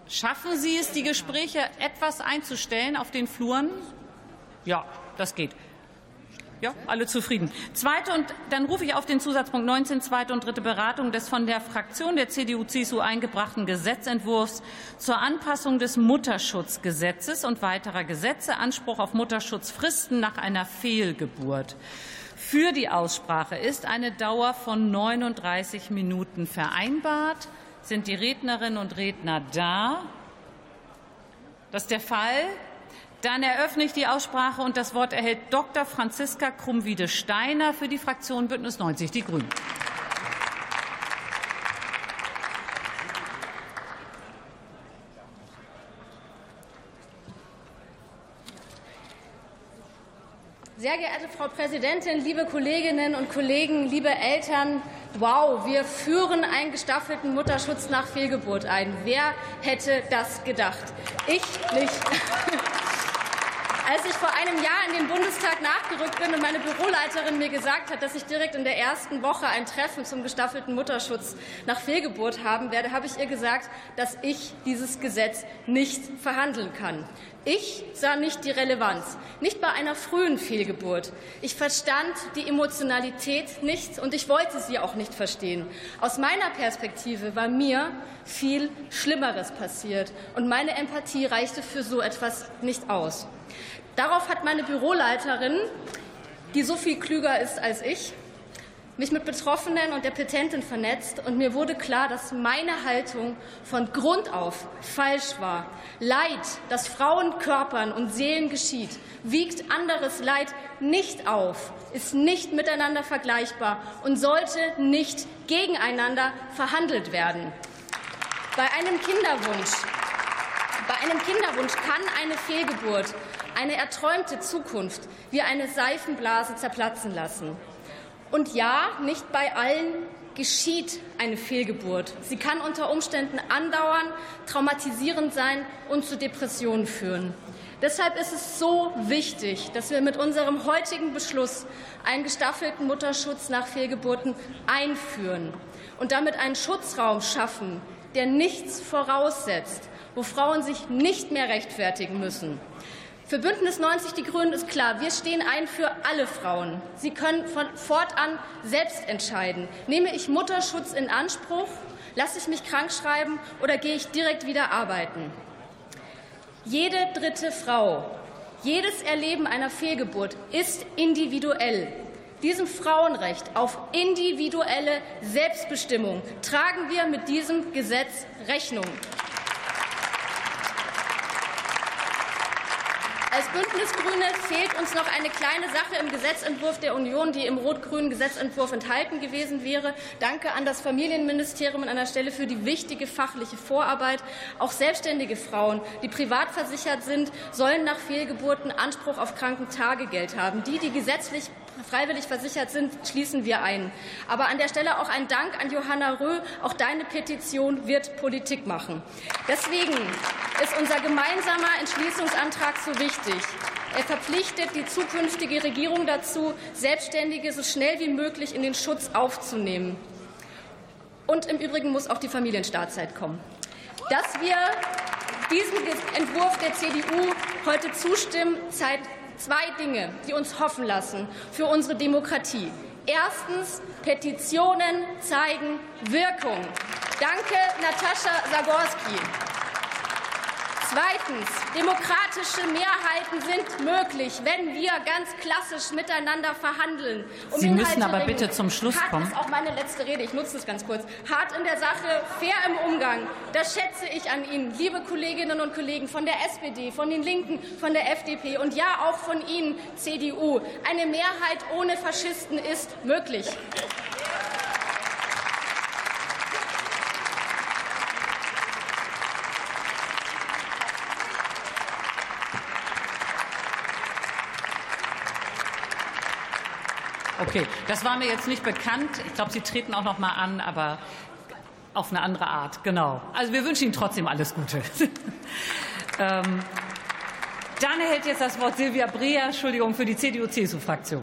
Schaffen Sie es, die Gespräche etwas einzustellen auf den Fluren? Ja, das geht. Ja, alle zufrieden. Dann rufe ich auf den Zusatzpunkt 19, zweite und dritte Beratung des von der Fraktion der CDU-CSU eingebrachten Gesetzentwurfs zur Anpassung des Mutterschutzgesetzes und weiterer Gesetze, Anspruch auf Mutterschutzfristen nach einer Fehlgeburt. Für die Aussprache ist eine Dauer von 39 Minuten vereinbart. Sind die Rednerinnen und Redner da? Das ist der Fall. Dann eröffne ich die Aussprache und das Wort erhält Dr. Franziska Krumwiede-Steiner für die Fraktion Bündnis 90 Die Grünen. Sehr geehrte Frau Präsidentin, liebe Kolleginnen und Kollegen, liebe Eltern! Wow, wir führen einen gestaffelten Mutterschutz nach Fehlgeburt ein. Wer hätte das gedacht? Ich nicht. Als ich vor einem Jahr in den Bundestag nachgerückt bin und meine Büroleiterin mir gesagt hat, dass ich direkt in der ersten Woche ein Treffen zum gestaffelten Mutterschutz nach Fehlgeburt haben werde, habe ich ihr gesagt, dass ich dieses Gesetz nicht verhandeln kann. Ich sah nicht die Relevanz, nicht bei einer frühen Fehlgeburt. Ich verstand die Emotionalität nicht und ich wollte sie auch nicht verstehen. Aus meiner Perspektive war mir viel Schlimmeres passiert und meine Empathie reichte für so etwas nicht aus. Darauf hat meine Büroleiterin, die so viel klüger ist als ich, mich mit Betroffenen und der Petentin vernetzt, und mir wurde klar, dass meine Haltung von Grund auf falsch war. Leid, das Frauen, Körpern und Seelen geschieht, wiegt anderes Leid nicht auf, ist nicht miteinander vergleichbar und sollte nicht gegeneinander verhandelt werden. Bei einem Kinderwunsch kann eine Fehlgeburt eine erträumte Zukunft wie eine Seifenblase zerplatzen lassen. Und ja, nicht bei allen geschieht eine Fehlgeburt. Sie kann unter Umständen andauern, traumatisierend sein und zu Depressionen führen. Deshalb ist es so wichtig, dass wir mit unserem heutigen Beschluss einen gestaffelten Mutterschutz nach Fehlgeburten einführen und damit einen Schutzraum schaffen, der nichts voraussetzt, wo Frauen sich nicht mehr rechtfertigen müssen. Für Bündnis 90 Die Grünen ist klar, wir stehen ein für alle Frauen. Sie können von fortan selbst entscheiden. Nehme ich Mutterschutz in Anspruch, lasse ich mich krank schreiben oder gehe ich direkt wieder arbeiten? Jede dritte Frau, jedes Erleben einer Fehlgeburt ist individuell. Diesem Frauenrecht auf individuelle Selbstbestimmung tragen wir mit diesem Gesetz Rechnung. Als Bündnisgrüne fehlt uns noch eine kleine Sache im Gesetzentwurf der Union, die im rot-grünen Gesetzentwurf enthalten gewesen wäre. Danke an das Familienministerium an einer Stelle für die wichtige fachliche Vorarbeit. Auch selbstständige Frauen, die privat versichert sind, sollen nach Fehlgeburten Anspruch auf Krankentagegeld haben. Die gesetzlich freiwillig versichert sind, schließen wir ein. Aber an der Stelle auch ein Dank an Johanna Röh. Auch deine Petition wird Politik machen. Deswegen ist unser gemeinsamer Entschließungsantrag so wichtig. Er verpflichtet die zukünftige Regierung dazu, Selbstständige so schnell wie möglich in den Schutz aufzunehmen. Und im Übrigen muss auch die Familienstartzeit kommen. Dass wir diesem Entwurf der CDU heute zustimmen, zeigt zwei Dinge, die uns hoffen lassen für unsere Demokratie. Erstens, Petitionen zeigen Wirkung. Danke, Natascha Zagorski. Zweitens, demokratische Mehrheiten sind möglich, wenn wir ganz klassisch miteinander verhandeln. Sie müssen aber bitte zum Schluss kommen. Das ist auch meine letzte Rede. Ich nutze das ganz kurz. Hart in der Sache, fair im Umgang. Das schätze ich an Ihnen, liebe Kolleginnen und Kollegen von der SPD, von den Linken, von der FDP und ja auch von Ihnen, CDU. Eine Mehrheit ohne Faschisten ist möglich. Okay, das war mir jetzt nicht bekannt. Ich glaube, Sie treten auch noch mal an, aber auf eine andere Art. Genau. Also wir wünschen Ihnen trotzdem alles Gute. Dann erhält jetzt das Wort Silvia Breher, für die CDU-CSU-Fraktion.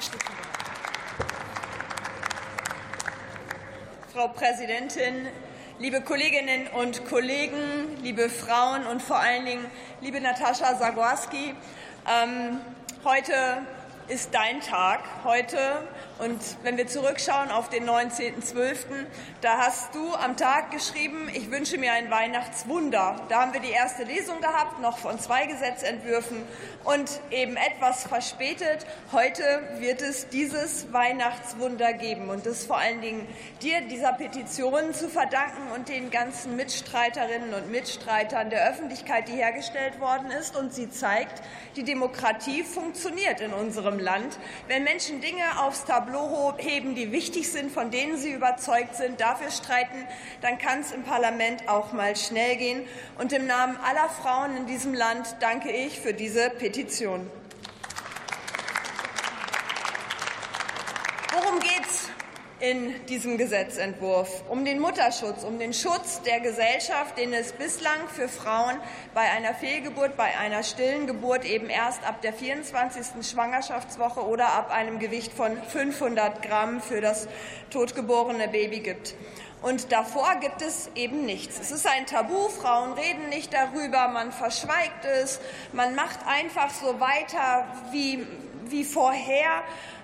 Frau Präsidentin, liebe Kolleginnen und Kollegen, liebe Frauen und vor allen Dingen liebe Natascha Zagorski, heute ist dein Tag, heute. Und wenn wir zurückschauen auf den 19.12., da hast du am Tag geschrieben, ich wünsche mir ein Weihnachtswunder. Da haben wir die erste Lesung gehabt, noch von 2 Gesetzentwürfen und eben etwas verspätet. Heute wird es dieses Weihnachtswunder geben und das vor allen Dingen dir, dieser Petition zu verdanken und den ganzen Mitstreiterinnen und Mitstreitern der Öffentlichkeit, die hergestellt worden ist. Und sie zeigt, die Demokratie funktioniert in unserem Land. Wenn Menschen Dinge aufs Tableau heben, die wichtig sind, von denen sie überzeugt sind, dafür streiten, dann kann es im Parlament auch mal schnell gehen. Und im Namen aller Frauen in diesem Land danke ich für diese Petition. Worum geht's in diesem Gesetzentwurf? Um den Mutterschutz, um den Schutz der Gesellschaft, den es bislang für Frauen bei einer Fehlgeburt, bei einer stillen Geburt eben erst ab der 24. Schwangerschaftswoche oder ab einem Gewicht von 500 Gramm für das totgeborene Baby gibt. Und davor gibt es eben nichts. Es ist ein Tabu, Frauen reden nicht darüber, man verschweigt es, man macht einfach so weiter wie vorher.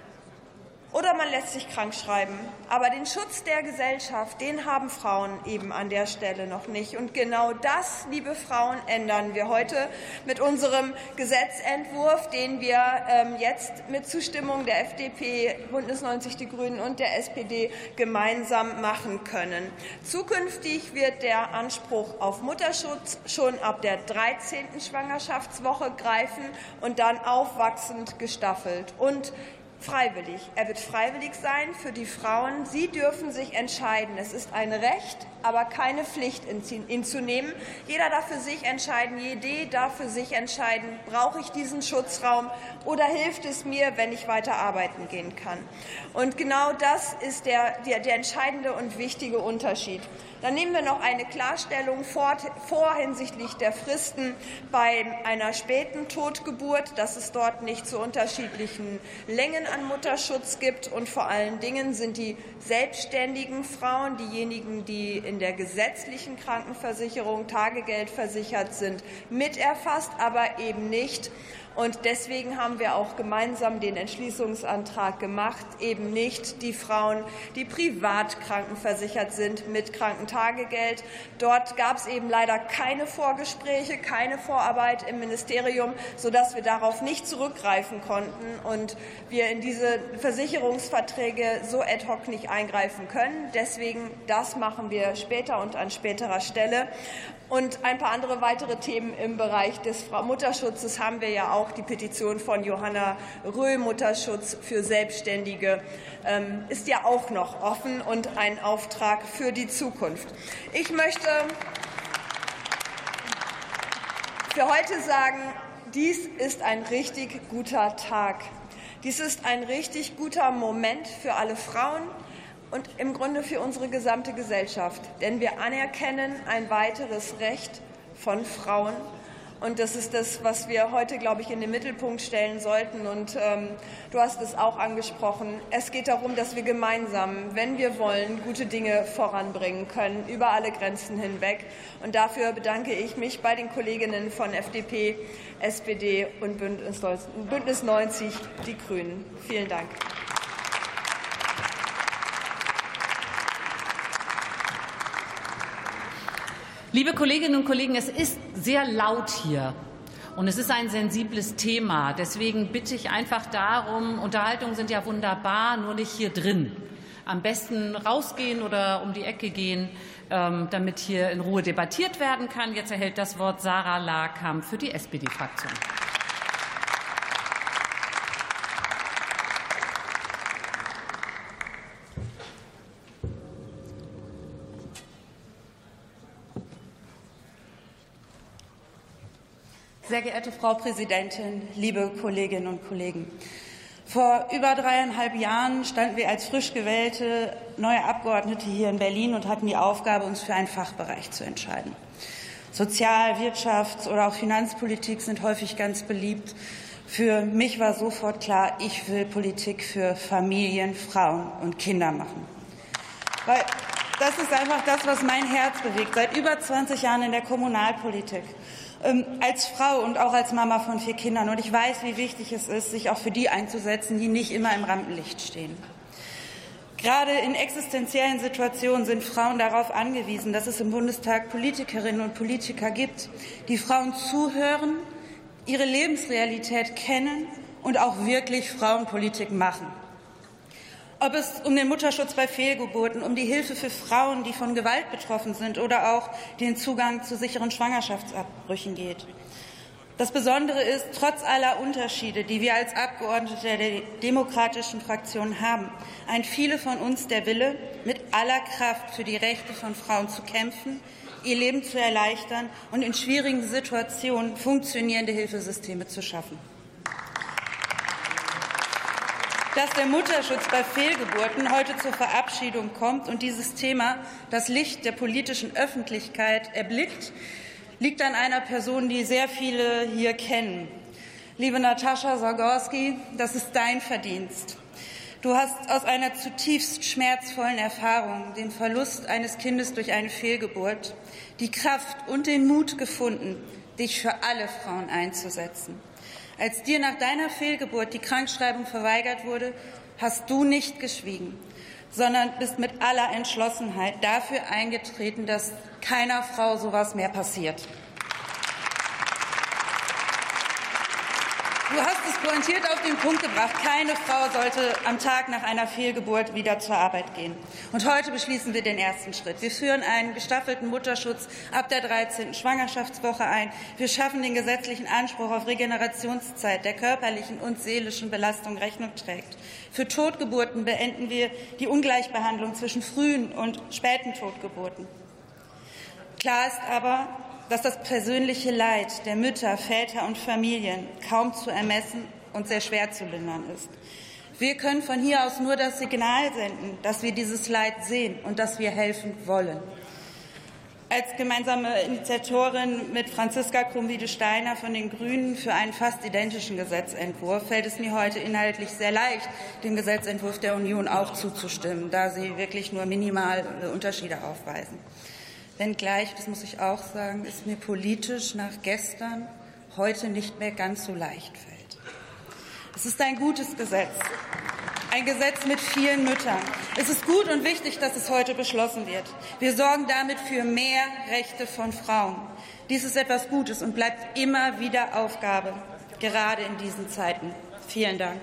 Oder man lässt sich krank schreiben. Aber den Schutz der Gesellschaft, den haben Frauen eben an der Stelle noch nicht. Und genau das, liebe Frauen, ändern wir heute mit unserem Gesetzentwurf, den wir jetzt mit Zustimmung der FDP, Bündnis 90 Die Grünen und der SPD gemeinsam machen können. Zukünftig wird der Anspruch auf Mutterschutz schon ab der 13. Schwangerschaftswoche greifen und dann aufwachsend gestaffelt. Und freiwillig. Er wird freiwillig sein für die Frauen. Sie dürfen sich entscheiden. Es ist ein Recht, aber keine Pflicht, ihn zu nehmen. Jeder darf für sich entscheiden, jede darf für sich entscheiden, brauche ich diesen Schutzraum oder hilft es mir, wenn ich weiter arbeiten gehen kann. Und genau das ist der entscheidende und wichtige Unterschied. Dann nehmen wir noch eine Klarstellung vor hinsichtlich der Fristen bei einer späten Totgeburt, dass es dort nicht zu unterschiedlichen Längen an Mutterschutz gibt. Und vor allen Dingen sind die selbstständigen Frauen, diejenigen, die in der gesetzlichen Krankenversicherung Tagegeld versichert sind, mit erfasst, aber eben nicht. Und deswegen haben wir auch gemeinsam den Entschließungsantrag gemacht, eben nicht die Frauen, die privat krankenversichert sind mit Krankentagegeld. Dort gab es eben leider keine Vorgespräche, keine Vorarbeit im Ministerium, sodass wir darauf nicht zurückgreifen konnten und wir in diese Versicherungsverträge so ad hoc nicht eingreifen können. Deswegen, das machen wir später und an späterer Stelle. Und ein paar andere weitere Themen im Bereich des Mutterschutzes haben wir ja auch. Die Petition von Johanna Röhl, Mutterschutz für Selbstständige, ist ja auch noch offen und ein Auftrag für die Zukunft. Ich möchte für heute sagen, dies ist ein richtig guter Tag. Dies ist ein richtig guter Moment für alle Frauen und im Grunde für unsere gesamte Gesellschaft. Denn wir anerkennen ein weiteres Recht von Frauen. Und das ist das, was wir heute, glaube ich, in den Mittelpunkt stellen sollten. Und du hast es auch angesprochen. Es geht darum, dass wir gemeinsam, wenn wir wollen, gute Dinge voranbringen können, über alle Grenzen hinweg. Und dafür bedanke ich mich bei den Kolleginnen von FDP, SPD und Bündnis 90 Die Grünen. Vielen Dank. Liebe Kolleginnen und Kollegen, es ist sehr laut hier und es ist ein sensibles Thema. Deswegen bitte ich einfach darum, Unterhaltungen sind ja wunderbar, nur nicht hier drin. Am besten rausgehen oder um die Ecke gehen, damit hier in Ruhe debattiert werden kann. Jetzt erhält das Wort Sarah Lakamp für die SPD-Fraktion. Sehr geehrte Frau Präsidentin, liebe Kolleginnen und Kollegen! Vor über 3,5 Jahren standen wir als frisch gewählte neue Abgeordnete hier in Berlin und hatten die Aufgabe, uns für einen Fachbereich zu entscheiden. Sozial-, Wirtschafts- oder auch Finanzpolitik sind häufig ganz beliebt. Für mich war sofort klar, ich will Politik für Familien, Frauen und Kinder machen. Das ist einfach das, was mein Herz bewegt, seit über 20 Jahren in der Kommunalpolitik. Als Frau und auch als Mama von 4 Kindern. Und ich weiß, wie wichtig es ist, sich auch für die einzusetzen, die nicht immer im Rampenlicht stehen. Gerade in existenziellen Situationen sind Frauen darauf angewiesen, dass es im Bundestag Politikerinnen und Politiker gibt, die Frauen zuhören, ihre Lebensrealität kennen und auch wirklich Frauenpolitik machen. Ob es um den Mutterschutz bei Fehlgeburten, um die Hilfe für Frauen, die von Gewalt betroffen sind, oder auch den Zugang zu sicheren Schwangerschaftsabbrüchen geht. Das Besondere ist, trotz aller Unterschiede, die wir als Abgeordnete der demokratischen Fraktionen haben, eint viele von uns der Wille, mit aller Kraft für die Rechte von Frauen zu kämpfen, ihr Leben zu erleichtern und in schwierigen Situationen funktionierende Hilfesysteme zu schaffen. Dass der Mutterschutz bei Fehlgeburten heute zur Verabschiedung kommt und dieses Thema das Licht der politischen Öffentlichkeit erblickt, liegt an einer Person, die sehr viele hier kennen. Liebe Natascha Zagorski, das ist dein Verdienst. Du hast aus einer zutiefst schmerzvollen Erfahrung, dem Verlust eines Kindes durch eine Fehlgeburt, die Kraft und den Mut gefunden, dich für alle Frauen einzusetzen. Als dir nach deiner Fehlgeburt die Krankschreibung verweigert wurde, hast du nicht geschwiegen, sondern bist mit aller Entschlossenheit dafür eingetreten, dass keiner Frau sowas mehr passiert. Du hast es pointiert auf den Punkt gebracht. Keine Frau sollte am Tag nach einer Fehlgeburt wieder zur Arbeit gehen. Und heute beschließen wir den ersten Schritt. Wir führen einen gestaffelten Mutterschutz ab der 13. Schwangerschaftswoche ein. Wir schaffen den gesetzlichen Anspruch auf Regenerationszeit, der körperlichen und seelischen Belastung Rechnung trägt. Für Totgeburten beenden wir die Ungleichbehandlung zwischen frühen und späten Totgeburten. Klar ist aber, dass das persönliche Leid der Mütter, Väter und Familien kaum zu ermessen und sehr schwer zu lindern ist. Wir können von hier aus nur das Signal senden, dass wir dieses Leid sehen und dass wir helfen wollen. Als gemeinsame Initiatorin mit Franziska Krumm-Wiedesteiner von den Grünen für einen fast identischen Gesetzentwurf fällt es mir heute inhaltlich sehr leicht, dem Gesetzentwurf der Union auch zuzustimmen, da sie wirklich nur minimale Unterschiede aufweisen. Wenngleich, das muss ich auch sagen, es mir politisch nach gestern heute nicht mehr ganz so leicht fällt. Es ist ein gutes Gesetz, ein Gesetz mit vielen Müttern. Es ist gut und wichtig, dass es heute beschlossen wird. Wir sorgen damit für mehr Rechte von Frauen. Dies ist etwas Gutes und bleibt immer wieder Aufgabe, gerade in diesen Zeiten. Vielen Dank.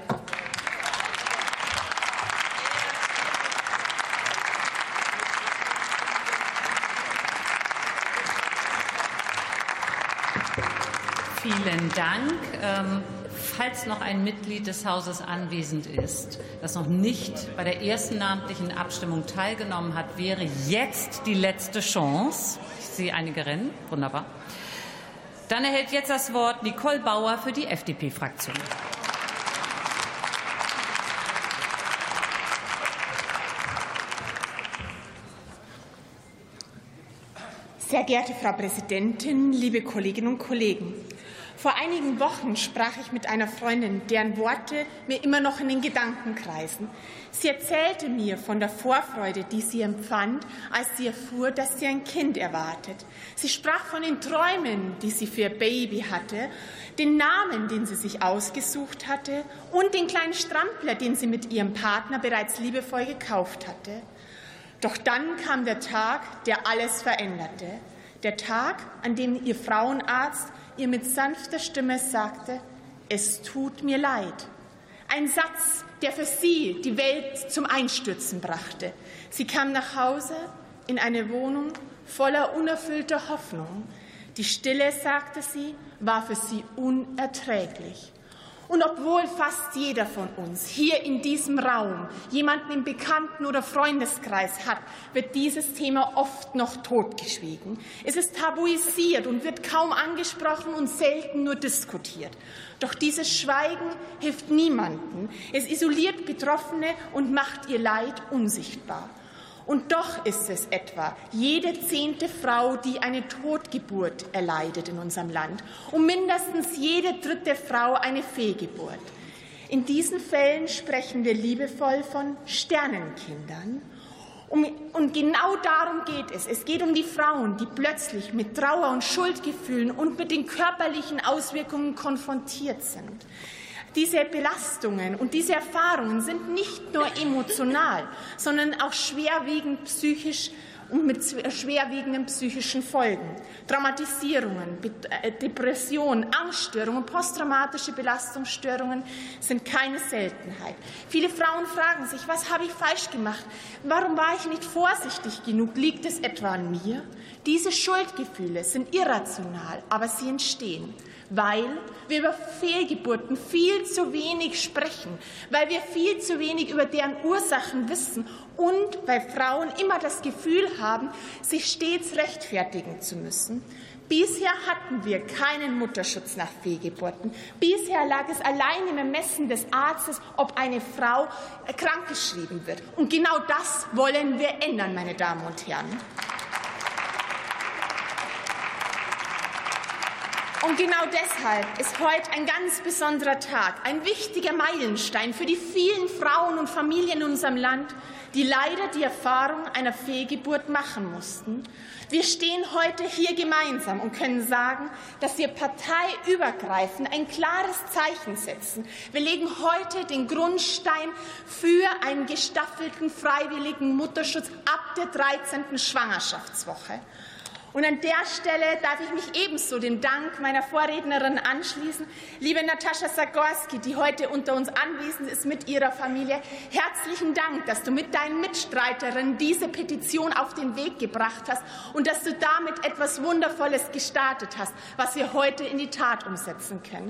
Vielen Dank. Falls noch ein Mitglied des Hauses anwesend ist, das noch nicht bei der ersten namentlichen Abstimmung teilgenommen hat, wäre jetzt die letzte Chance. Ich sehe einige rennen. Wunderbar. Dann erhält jetzt das Wort Nicole Bauer für die FDP-Fraktion. Sehr geehrte Frau Präsidentin, liebe Kolleginnen und Kollegen! Vor einigen Wochen sprach ich mit einer Freundin, deren Worte mir immer noch in den Gedanken kreisen. Sie erzählte mir von der Vorfreude, die sie empfand, als sie erfuhr, dass sie ein Kind erwartet. Sie sprach von den Träumen, die sie für ihr Baby hatte, den Namen, den sie sich ausgesucht hatte und den kleinen Strampler, den sie mit ihrem Partner bereits liebevoll gekauft hatte. Doch dann kam der Tag, der alles veränderte. Der Tag, an dem ihr Frauenarzt ihr mit sanfter Stimme sagte, es tut mir leid. Ein Satz, der für sie die Welt zum Einstürzen brachte. Sie kam nach Hause in eine Wohnung voller unerfüllter Hoffnung. Die Stille, sagte sie, war für sie unerträglich. Und obwohl fast jeder von uns hier in diesem Raum jemanden im Bekannten- oder Freundeskreis hat, wird dieses Thema oft noch totgeschwiegen. Es ist tabuisiert und wird kaum angesprochen und selten nur diskutiert. Doch dieses Schweigen hilft niemandem. Es isoliert Betroffene und macht ihr Leid unsichtbar. Und doch ist es etwa jede 10. Frau, die eine Totgeburt erleidet in unserem Land und mindestens jede 3. Frau eine Fehlgeburt. In diesen Fällen sprechen wir liebevoll von Sternenkindern. Und genau darum geht es. Es geht um die Frauen, die plötzlich mit Trauer und Schuldgefühlen und mit den körperlichen Auswirkungen konfrontiert sind. Diese Belastungen und diese Erfahrungen sind nicht nur emotional, sondern auch schwerwiegend psychisch und mit schwerwiegenden psychischen Folgen. Traumatisierungen, Depressionen, Angststörungen, posttraumatische Belastungsstörungen sind keine Seltenheit. Viele Frauen fragen sich, was habe ich falsch gemacht? Warum war ich nicht vorsichtig genug? Liegt es etwa an mir? Diese Schuldgefühle sind irrational, aber sie entstehen, weil wir über Fehlgeburten viel zu wenig sprechen, weil wir viel zu wenig über deren Ursachen wissen und weil Frauen immer das Gefühl haben, sich stets rechtfertigen zu müssen. Bisher hatten wir keinen Mutterschutz nach Fehlgeburten. Bisher lag es allein im Ermessen des Arztes, ob eine Frau krankgeschrieben wird. Und genau das wollen wir ändern, meine Damen und Herren. Und genau deshalb ist heute ein ganz besonderer Tag, ein wichtiger Meilenstein für die vielen Frauen und Familien in unserem Land, die leider die Erfahrung einer Fehlgeburt machen mussten. Wir stehen heute hier gemeinsam und können sagen, dass wir parteiübergreifend ein klares Zeichen setzen. Wir legen heute den Grundstein für einen gestaffelten freiwilligen Mutterschutz ab der 13. Schwangerschaftswoche. Und an der Stelle darf ich mich ebenso dem Dank meiner Vorrednerin anschließen. Liebe Natascha Zagorski, die heute unter uns anwesend ist mit ihrer Familie, herzlichen Dank, dass du mit deinen Mitstreiterinnen diese Petition auf den Weg gebracht hast und dass du damit etwas Wundervolles gestartet hast, was wir heute in die Tat umsetzen können.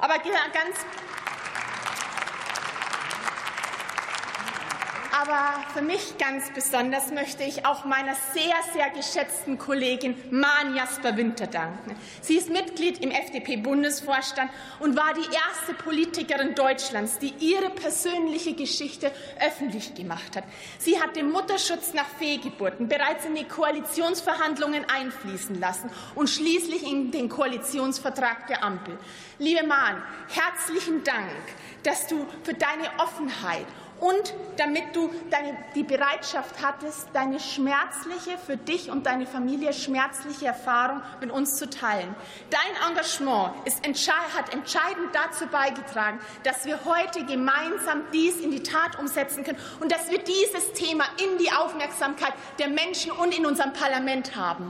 Aber für mich ganz besonders möchte ich auch meiner sehr, sehr geschätzten Kollegin Maren Jasper-Winter danken. Sie ist Mitglied im FDP-Bundesvorstand und war die erste Politikerin Deutschlands, die ihre persönliche Geschichte öffentlich gemacht hat. Sie hat den Mutterschutz nach Fehlgeburten bereits in die Koalitionsverhandlungen einfließen lassen und schließlich in den Koalitionsvertrag der Ampel. Liebe Maren, herzlichen Dank, dass du für deine Offenheit und damit du die Bereitschaft hattest, deine schmerzliche, für dich und deine Familie schmerzliche Erfahrung mit uns zu teilen. Dein Engagement hat entscheidend dazu beigetragen, dass wir heute gemeinsam dies in die Tat umsetzen können und dass wir dieses Thema in die Aufmerksamkeit der Menschen und in unserem Parlament haben.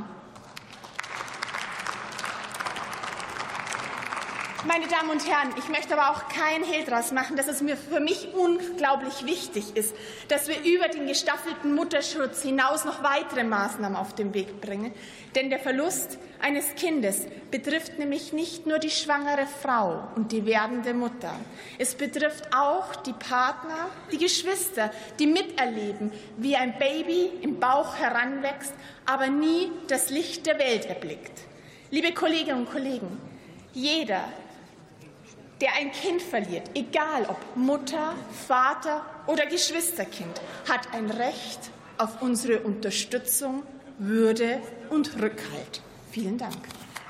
Meine Damen und Herren, ich möchte aber auch keinen Hehl daraus machen, dass es für mich unglaublich wichtig ist, dass wir über den gestaffelten Mutterschutz hinaus noch weitere Maßnahmen auf den Weg bringen. Denn der Verlust eines Kindes betrifft nämlich nicht nur die schwangere Frau und die werdende Mutter. Es betrifft auch die Partner, die Geschwister, die miterleben, wie ein Baby im Bauch heranwächst, aber nie das Licht der Welt erblickt. Liebe Kolleginnen und Kollegen, jeder, der ein Kind verliert, egal ob Mutter, Vater oder Geschwisterkind, hat ein Recht auf unsere Unterstützung, Würde und Rückhalt. Vielen Dank.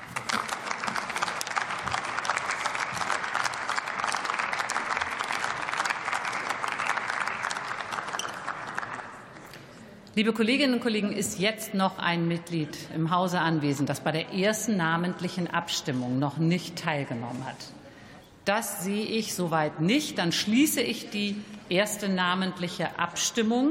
Liebe Kolleginnen und Kollegen, ist jetzt noch ein Mitglied im Hause anwesend, das bei der ersten namentlichen Abstimmung noch nicht teilgenommen hat? Das sehe ich soweit nicht. Dann schließe ich die erste namentliche Abstimmung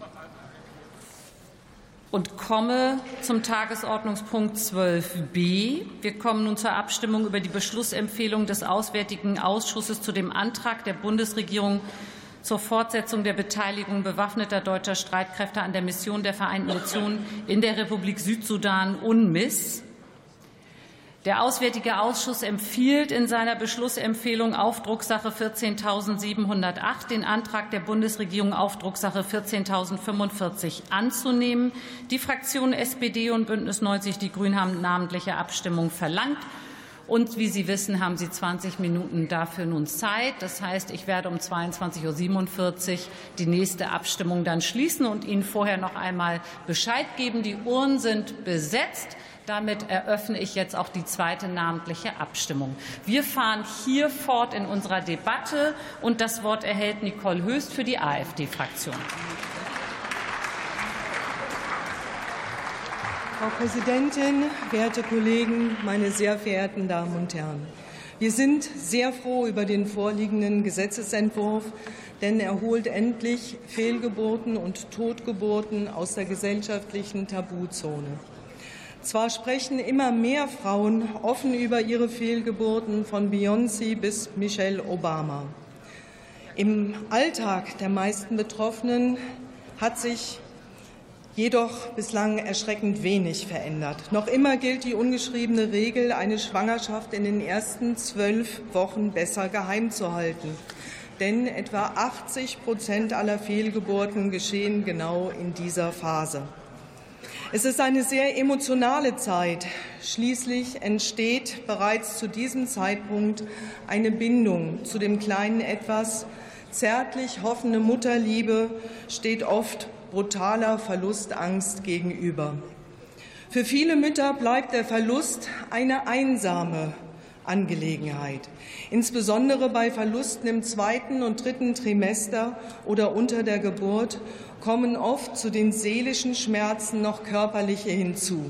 und komme zum Tagesordnungspunkt 12b. Wir kommen nun zur Abstimmung über die Beschlussempfehlung des Auswärtigen Ausschusses zu dem Antrag der Bundesregierung zur Fortsetzung der Beteiligung bewaffneter deutscher Streitkräfte an der Mission der Vereinten Nationen in der Republik Südsudan UNMISS. Der Auswärtige Ausschuss empfiehlt in seiner Beschlussempfehlung auf Drucksache 14.708 den Antrag der Bundesregierung auf Drucksache 14.045 anzunehmen. Die Fraktionen SPD und Bündnis 90 Die Grünen haben namentliche Abstimmung verlangt. Und wie Sie wissen, haben Sie 20 Minuten dafür nun Zeit. Das heißt, ich werde um 22.47 Uhr die nächste Abstimmung dann schließen und Ihnen vorher noch einmal Bescheid geben. Die Urnen sind besetzt. Damit eröffne ich jetzt auch die zweite namentliche Abstimmung. Wir fahren hier fort in unserer Debatte und das Wort erhält Nicole Höchst für die AfD-Fraktion. Frau Präsidentin, werte Kollegen, meine sehr verehrten Damen und Herren! Wir sind sehr froh über den vorliegenden Gesetzesentwurf, denn er holt endlich Fehlgeburten und Totgeburten aus der gesellschaftlichen Tabuzone. Zwar sprechen immer mehr Frauen offen über ihre Fehlgeburten, von Beyoncé bis Michelle Obama. Im Alltag der meisten Betroffenen hat sich jedoch bislang erschreckend wenig verändert. Noch immer gilt die ungeschriebene Regel, eine Schwangerschaft in den ersten 12 Wochen besser geheim zu halten. Denn etwa 80% aller Fehlgeburten geschehen genau in dieser Phase. Es ist eine sehr emotionale Zeit. Schließlich entsteht bereits zu diesem Zeitpunkt eine Bindung zu dem kleinen Etwas. Zärtlich hoffende Mutterliebe steht oft brutaler Verlustangst gegenüber. Für viele Mütter bleibt der Verlust eine einsame Angelegenheit. Insbesondere bei Verlusten im 2. und 3. Trimester oder unter der Geburt kommen oft zu den seelischen Schmerzen noch körperliche hinzu.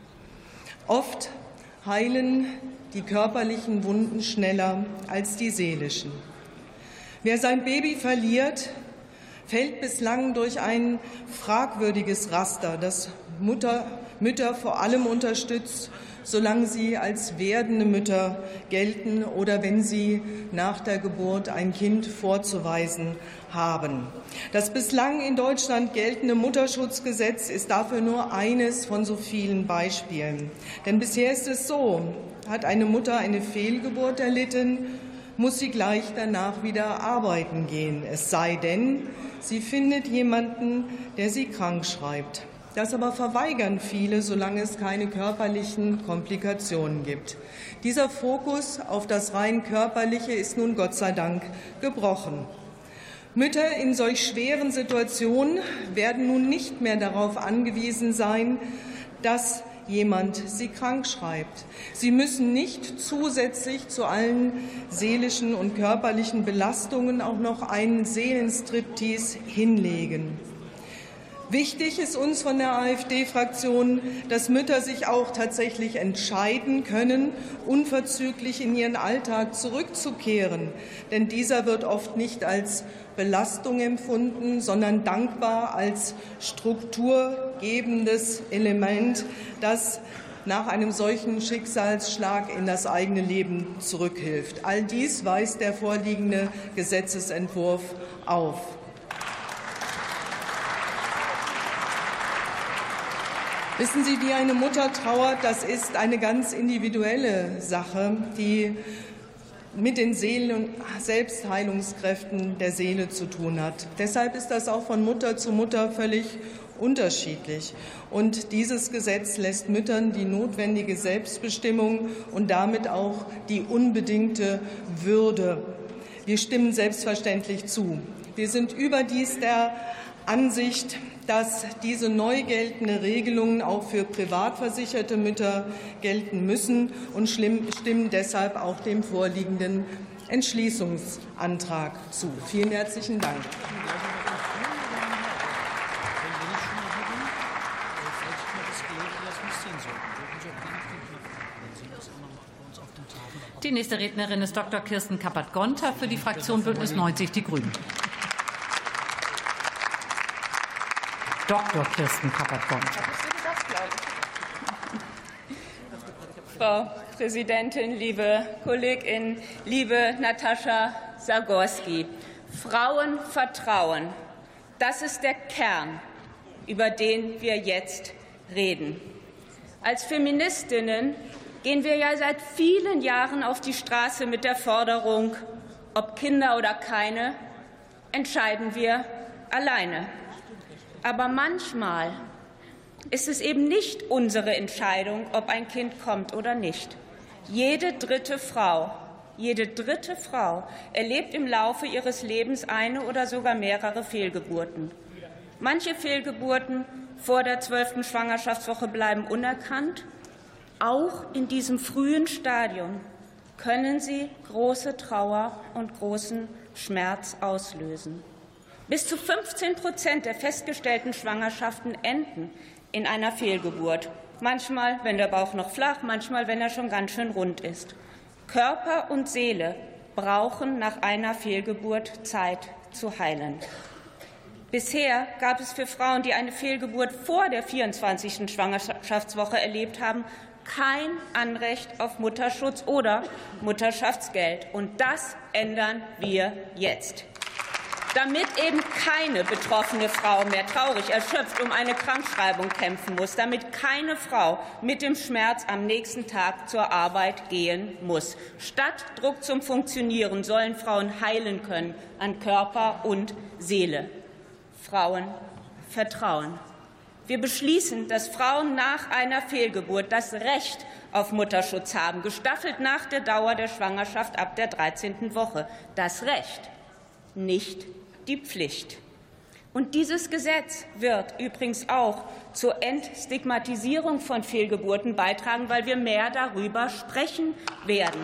Oft heilen die körperlichen Wunden schneller als die seelischen. Wer sein Baby verliert, fällt bislang durch ein fragwürdiges Raster, das Mütter vor allem unterstützt, solange sie als werdende Mütter gelten oder wenn sie nach der Geburt ein Kind vorzuweisen haben. Das bislang in Deutschland geltende Mutterschutzgesetz ist dafür nur eines von so vielen Beispielen. Denn bisher ist es so, hat eine Mutter eine Fehlgeburt erlitten, muss sie gleich danach wieder arbeiten gehen, es sei denn, sie findet jemanden, der sie krank schreibt. Das aber verweigern viele, solange es keine körperlichen Komplikationen gibt. Dieser Fokus auf das rein Körperliche ist nun Gott sei Dank gebrochen. Mütter in solch schweren Situationen werden nun nicht mehr darauf angewiesen sein, dass jemand sie krank schreibt. Sie müssen nicht zusätzlich zu allen seelischen und körperlichen Belastungen auch noch einen Seelenstriptease hinlegen. Wichtig ist uns von der AfD-Fraktion, dass Mütter sich auch tatsächlich entscheiden können, unverzüglich in ihren Alltag zurückzukehren. Denn dieser wird oft nicht als Belastung empfunden, sondern dankbar als strukturgebendes Element, das nach einem solchen Schicksalsschlag in das eigene Leben zurückhilft. All dies weist der vorliegende Gesetzesentwurf auf. Wissen Sie, wie eine Mutter trauert, das ist eine ganz individuelle Sache, die mit den Seelen- und Selbstheilungskräften der Seele zu tun hat. Deshalb ist das auch von Mutter zu Mutter völlig unterschiedlich. Und dieses Gesetz lässt Müttern die notwendige Selbstbestimmung und damit auch die unbedingte Würde. Wir stimmen selbstverständlich zu. Wir sind überdies der Ansicht, dass diese neu geltende Regelungen auch für privat versicherte Mütter gelten müssen und stimmen deshalb auch dem vorliegenden Entschließungsantrag zu. Vielen herzlichen Dank. Die nächste Rednerin ist Dr. Kirsten Kappert-Gonter für die Fraktion Bündnis 90 Die Grünen. Dr. Kirsten Kappert-Gonter. Frau Präsidentin, liebe KollegInnen, liebe Natascha Zagorski, Frauenvertrauen, das ist der Kern, über den wir jetzt reden. Als Feministinnen gehen wir ja seit vielen Jahren auf die Straße mit der Forderung, ob Kinder oder keine, entscheiden wir alleine. Aber manchmal ist es eben nicht unsere Entscheidung, ob ein Kind kommt oder nicht. Jede dritte Frau erlebt im Laufe ihres Lebens eine oder sogar mehrere Fehlgeburten. Manche Fehlgeburten vor der 12. Schwangerschaftswoche bleiben unerkannt. Auch in diesem frühen Stadium können sie große Trauer und großen Schmerz auslösen. Bis zu 15% der festgestellten Schwangerschaften enden in einer Fehlgeburt. Manchmal, wenn der Bauch noch flach, manchmal, wenn er schon ganz schön rund ist. Körper und Seele brauchen nach einer Fehlgeburt Zeit zu heilen. Bisher gab es für Frauen, die eine Fehlgeburt vor der 24. Schwangerschaftswoche erlebt haben, kein Anrecht auf Mutterschutz oder Mutterschaftsgeld. Und das ändern wir jetzt. Damit eben keine betroffene Frau mehr traurig erschöpft um eine Krankschreibung kämpfen muss, damit keine Frau mit dem Schmerz am nächsten Tag zur Arbeit gehen muss. Statt Druck zum Funktionieren sollen Frauen heilen können an Körper und Seele. Frauen vertrauen. Wir beschließen, dass Frauen nach einer Fehlgeburt das Recht auf Mutterschutz haben, gestaffelt nach der Dauer der Schwangerschaft ab der 13. Woche. Das Recht, nicht die Pflicht. Und dieses Gesetz wird übrigens auch zur Entstigmatisierung von Fehlgeburten beitragen, weil wir mehr darüber sprechen werden.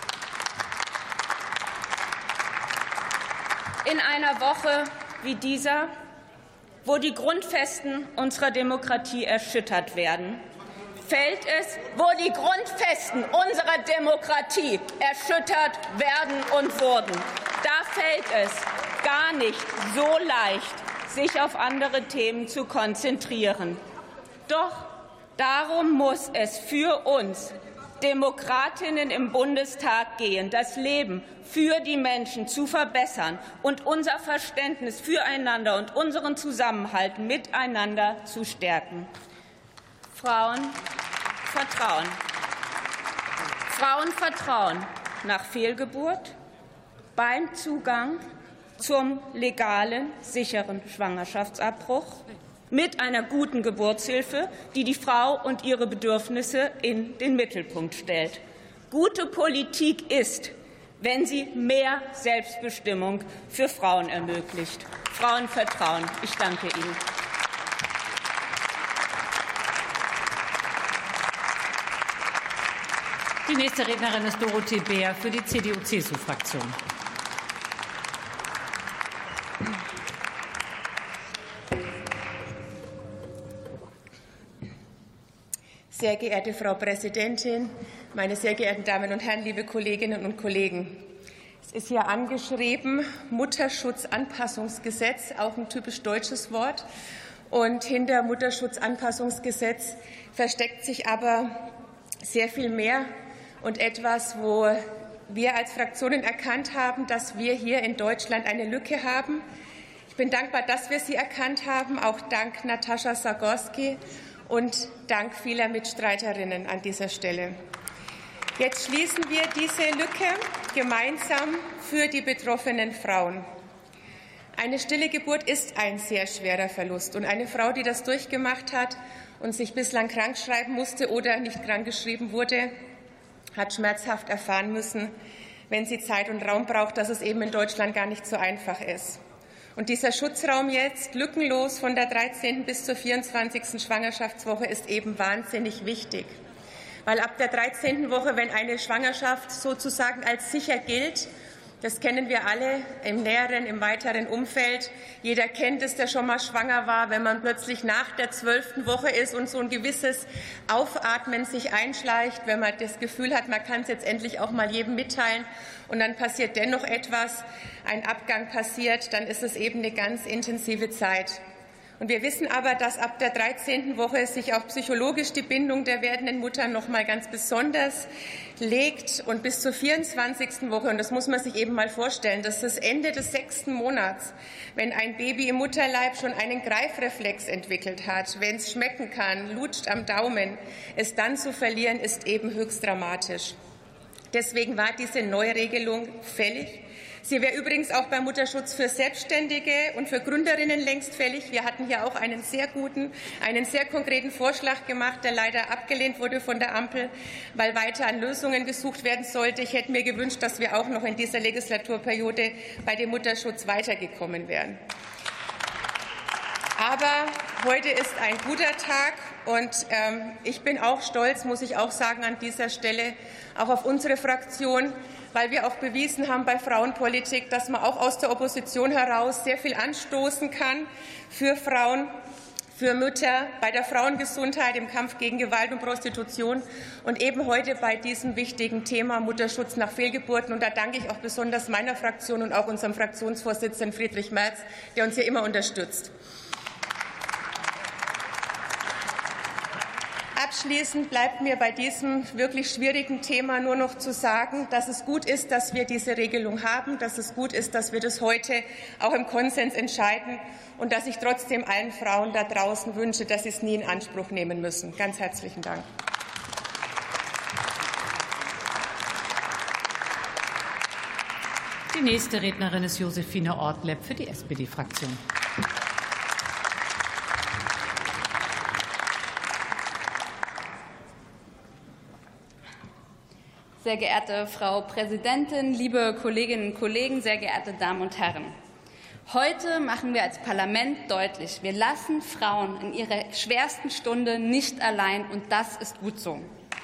In einer Woche wie dieser, wo die Grundfesten unserer Demokratie erschüttert werden, fällt es, wo die Grundfesten unserer Demokratie erschüttert werden und wurden. Da fällt es gar nicht so leicht, sich auf andere Themen zu konzentrieren. Doch darum muss es für uns Demokratinnen im Bundestag gehen, das Leben für die Menschen zu verbessern und unser Verständnis füreinander und unseren Zusammenhalt miteinander zu stärken. Frauen vertrauen. Frauen vertrauen nach Fehlgeburt beim Zugang zum legalen, sicheren Schwangerschaftsabbruch mit einer guten Geburtshilfe, die die Frau und ihre Bedürfnisse in den Mittelpunkt stellt. Gute Politik ist, wenn sie mehr Selbstbestimmung für Frauen ermöglicht. Frauen vertrauen. Ich danke Ihnen. Die nächste Rednerin ist Dorothee Bär für die CDU-CSU-Fraktion. Sehr geehrte Frau Präsidentin, meine sehr geehrten Damen und Herren, liebe Kolleginnen und Kollegen! Es ist hier angeschrieben, Mutterschutzanpassungsgesetz, auch ein typisch deutsches Wort. Und hinter Mutterschutzanpassungsgesetz versteckt sich aber sehr viel mehr und etwas, wo wir als Fraktionen erkannt haben, dass wir hier in Deutschland eine Lücke haben. Ich bin dankbar, dass wir sie erkannt haben, auch dank Natascha Zagorski und dank vieler Mitstreiterinnen an dieser Stelle. Jetzt schließen wir diese Lücke gemeinsam für die betroffenen Frauen. Eine stille Geburt ist ein sehr schwerer Verlust. Und eine Frau, die das durchgemacht hat und sich bislang krankschreiben musste oder nicht krankgeschrieben wurde, hat schmerzhaft erfahren müssen, wenn sie Zeit und Raum braucht, dass es eben in Deutschland gar nicht so einfach ist. Und dieser Schutzraum jetzt lückenlos von der 13. bis zur 24. Schwangerschaftswoche ist eben wahnsinnig wichtig. Weil ab der 13. Woche, wenn eine Schwangerschaft sozusagen als sicher gilt, das kennen wir alle im näheren, im weiteren Umfeld. Jeder kennt es, der schon mal schwanger war, wenn man plötzlich nach der 12. Woche ist und so ein gewisses Aufatmen sich einschleicht, wenn man das Gefühl hat, man kann es jetzt endlich auch mal jedem mitteilen und dann passiert dennoch etwas, ein Abgang passiert, dann ist es eben eine ganz intensive Zeit. Und wir wissen aber, dass ab der 13. Woche sich auch psychologisch die Bindung der werdenden Mutter noch mal ganz besonders legt und bis zur 24. Woche, und das muss man sich eben mal vorstellen, dass das Ende des 6. Monats, wenn ein Baby im Mutterleib schon einen Greifreflex entwickelt hat, wenn es schmecken kann, lutscht am Daumen, es dann zu verlieren, ist eben höchst dramatisch. Deswegen war diese Neuregelung fällig. Sie wäre übrigens auch beim Mutterschutz für Selbstständige und für Gründerinnen längst fällig. Wir hatten hier auch einen sehr konkreten Vorschlag gemacht, der leider abgelehnt wurde von der Ampel, weil weiter an Lösungen gesucht werden sollte. Ich hätte mir gewünscht, dass wir auch noch in dieser Legislaturperiode bei dem Mutterschutz weitergekommen wären. Aber heute ist ein guter Tag und ich bin auch stolz, muss ich auch sagen, an dieser Stelle auch auf unsere Fraktion, weil wir auch bewiesen haben bei Frauenpolitik, dass man auch aus der Opposition heraus sehr viel anstoßen kann für Frauen, für Mütter, bei der Frauengesundheit, im Kampf gegen Gewalt und Prostitution und eben heute bei diesem wichtigen Thema Mutterschutz nach Fehlgeburten. Und da danke ich auch besonders meiner Fraktion und auch unserem Fraktionsvorsitzenden Friedrich Merz, der uns hier immer unterstützt. Abschließend bleibt mir bei diesem wirklich schwierigen Thema nur noch zu sagen, dass es gut ist, dass wir diese Regelung haben, dass es gut ist, dass wir das heute auch im Konsens entscheiden und dass ich trotzdem allen Frauen da draußen wünsche, dass sie es nie in Anspruch nehmen müssen. Ganz herzlichen Dank. Die nächste Rednerin ist Josephine Ortlepp für die SPD-Fraktion. Sehr geehrte Frau Präsidentin, liebe Kolleginnen und Kollegen, sehr geehrte Damen und Herren! Heute machen wir als Parlament deutlich, wir lassen Frauen in ihrer schwersten Stunde nicht allein, und das ist gut so.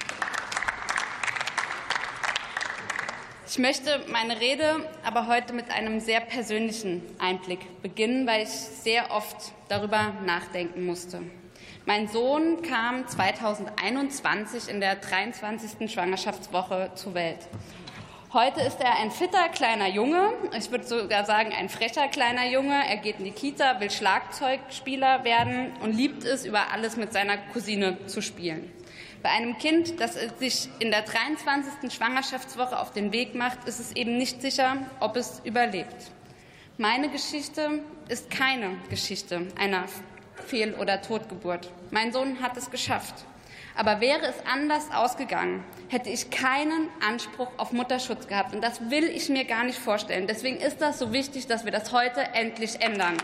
Ich möchte meine Rede aber heute mit einem sehr persönlichen Einblick beginnen, weil ich sehr oft darüber nachdenken musste. Mein Sohn kam 2021 in der 23. Schwangerschaftswoche zur Welt. Heute ist er ein fitter kleiner Junge, ich würde sogar sagen ein frecher kleiner Junge. Er geht in die Kita, will Schlagzeugspieler werden und liebt es, über alles mit seiner Cousine zu spielen. Bei einem Kind, das sich in der 23. Schwangerschaftswoche auf den Weg macht, ist es eben nicht sicher, ob es überlebt. Meine Geschichte ist keine Geschichte einer Fehl- oder Totgeburt. Mein Sohn hat es geschafft. Aber wäre es anders ausgegangen, hätte ich keinen Anspruch auf Mutterschutz gehabt. Und das will ich mir gar nicht vorstellen. Deswegen ist das so wichtig, dass wir das heute endlich ändern.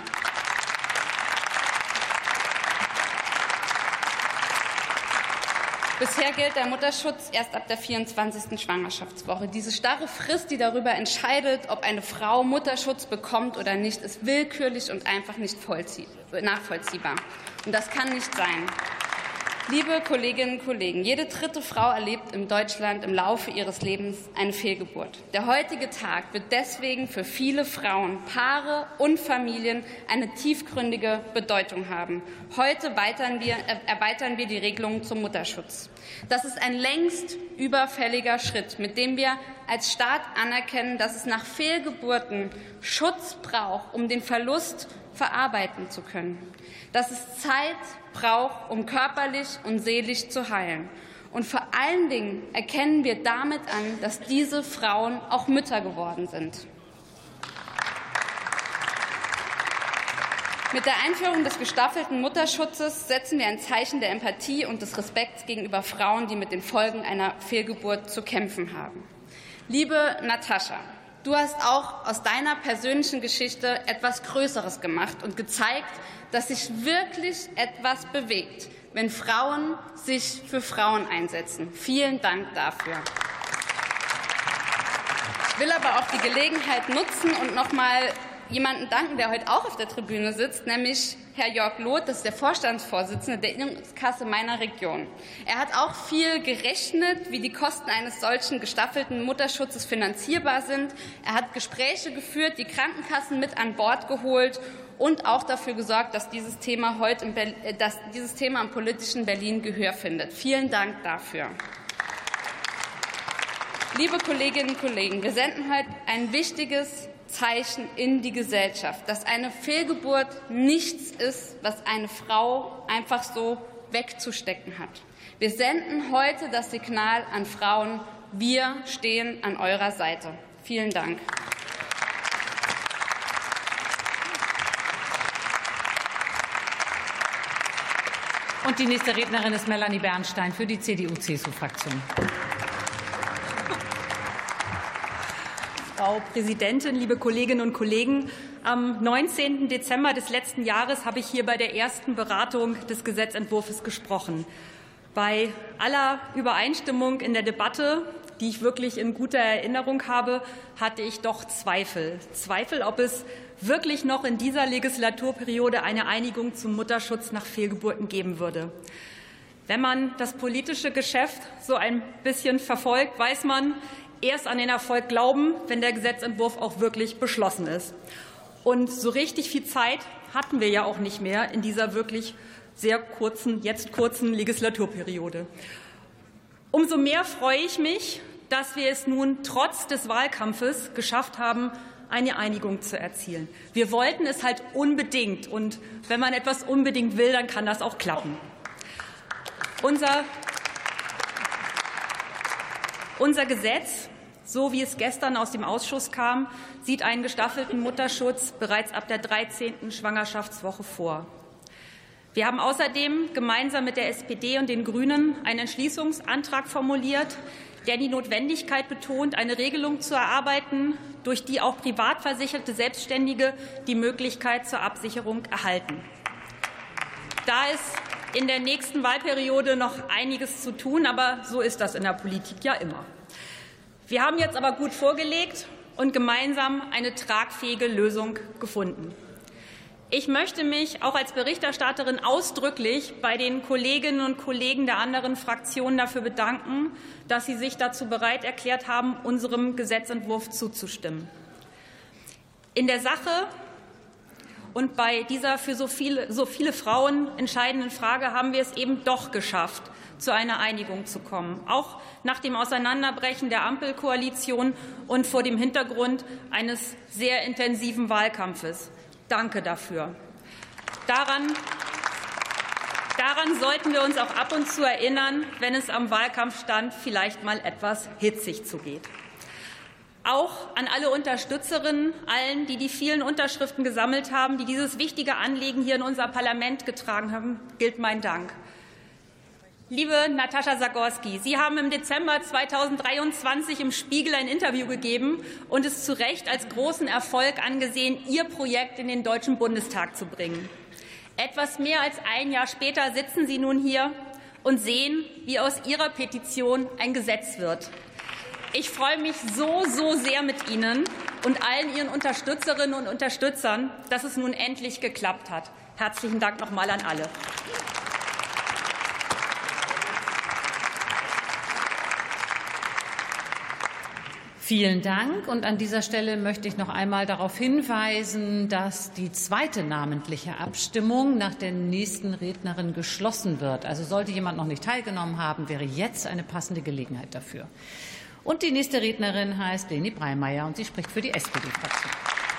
Bisher gilt der Mutterschutz erst ab der 24. Schwangerschaftswoche. Diese starre Frist, die darüber entscheidet, ob eine Frau Mutterschutz bekommt oder nicht, ist willkürlich und einfach nicht nachvollziehbar. Und das kann nicht sein. Liebe Kolleginnen und Kollegen, jede dritte Frau erlebt in Deutschland im Laufe ihres Lebens eine Fehlgeburt. Der heutige Tag wird deswegen für viele Frauen, Paare und Familien eine tiefgründige Bedeutung haben. Heute erweitern wir die Regelungen zum Mutterschutz. Das ist ein längst überfälliger Schritt, mit dem wir als Staat anerkennen, dass es nach Fehlgeburten Schutz braucht, um den Verlust verarbeiten zu können. Dass es Zeit braucht, um körperlich und seelisch zu heilen. Und vor allen Dingen erkennen wir damit an, dass diese Frauen auch Mütter geworden sind. Mit der Einführung des gestaffelten Mutterschutzes setzen wir ein Zeichen der Empathie und des Respekts gegenüber Frauen, die mit den Folgen einer Fehlgeburt zu kämpfen haben. Liebe Natascha, du hast auch aus deiner persönlichen Geschichte etwas Größeres gemacht und gezeigt, dass sich wirklich etwas bewegt, wenn Frauen sich für Frauen einsetzen. Vielen Dank dafür. Ich will aber auch die Gelegenheit nutzen und noch mal jemanden danken, der heute auch auf der Tribüne sitzt, nämlich Herr Jörg Loth, das ist der Vorstandsvorsitzende der Innungskasse meiner Region. Er hat auch viel gerechnet, wie die Kosten eines solchen gestaffelten Mutterschutzes finanzierbar sind. Er hat Gespräche geführt, die Krankenkassen mit an Bord geholt und auch dafür gesorgt, dass dieses Thema im politischen Berlin Gehör findet. Vielen Dank dafür. Liebe Kolleginnen und Kollegen, wir senden heute ein wichtiges Zeichen in die Gesellschaft, dass eine Fehlgeburt nichts ist, was eine Frau einfach so wegzustecken hat. Wir senden heute das Signal an Frauen, wir stehen an eurer Seite. Vielen Dank. Und die nächste Rednerin ist Melanie Bernstein für die CDU-CSU-Fraktion. Frau Präsidentin, liebe Kolleginnen und Kollegen! Am 19. Dezember des letzten Jahres habe ich hier bei der ersten Beratung des Gesetzentwurfs gesprochen. Bei aller Übereinstimmung in der Debatte, die ich wirklich in guter Erinnerung habe, hatte ich doch Zweifel, ob es wirklich noch in dieser Legislaturperiode eine Einigung zum Mutterschutz nach Fehlgeburten geben würde. Wenn man das politische Geschäft so ein bisschen verfolgt, weiß man, erst an den Erfolg glauben, wenn der Gesetzentwurf auch wirklich beschlossen ist. Und so richtig viel Zeit hatten wir ja auch nicht mehr in dieser wirklich jetzt kurzen Legislaturperiode. Umso mehr freue ich mich, dass wir es nun trotz des Wahlkampfes geschafft haben, eine Einigung zu erzielen. Wir wollten es halt unbedingt, und wenn man etwas unbedingt will, dann kann das auch klappen. Unser Gesetz, so wie es gestern aus dem Ausschuss kam, sieht einen gestaffelten Mutterschutz bereits ab der 13. Schwangerschaftswoche vor. Wir haben außerdem gemeinsam mit der SPD und den Grünen einen Entschließungsantrag formuliert, der die Notwendigkeit betont, eine Regelung zu erarbeiten, durch die auch privat versicherte Selbstständige die Möglichkeit zur Absicherung erhalten. Da ist in der nächsten Wahlperiode noch einiges zu tun, aber so ist das in der Politik ja immer. Wir haben jetzt aber gut vorgelegt und gemeinsam eine tragfähige Lösung gefunden. Ich möchte mich auch als Berichterstatterin ausdrücklich bei den Kolleginnen und Kollegen der anderen Fraktionen dafür bedanken, dass sie sich dazu bereit erklärt haben, unserem Gesetzentwurf zuzustimmen. In der Sache und bei dieser für so viele Frauen entscheidenden Frage haben wir es eben doch geschafft, zu einer Einigung zu kommen, auch nach dem Auseinanderbrechen der Ampelkoalition und vor dem Hintergrund eines sehr intensiven Wahlkampfes. Danke dafür. Daran sollten wir uns auch ab und zu erinnern, wenn es am Wahlkampfstand vielleicht mal etwas hitzig zugeht. Auch an alle Unterstützerinnen, allen, die die vielen Unterschriften gesammelt haben, die dieses wichtige Anliegen hier in unser Parlament getragen haben, gilt mein Dank. Liebe Natascha Zagorski, Sie haben im Dezember 2023 im Spiegel ein Interview gegeben und es zu Recht als großen Erfolg angesehen, Ihr Projekt in den Deutschen Bundestag zu bringen. Etwas mehr als ein Jahr später sitzen Sie nun hier und sehen, wie aus Ihrer Petition ein Gesetz wird. Ich freue mich so sehr mit Ihnen und allen Ihren Unterstützerinnen und Unterstützern, dass es nun endlich geklappt hat. Herzlichen Dank noch einmal an alle. Vielen Dank. Und an dieser Stelle möchte ich noch einmal darauf hinweisen, dass die zweite namentliche Abstimmung nach der nächsten Rednerin geschlossen wird. Also sollte jemand noch nicht teilgenommen haben, wäre jetzt eine passende Gelegenheit dafür. Und die nächste Rednerin heißt Leni Breimeyer und sie spricht für die SPD-Fraktion.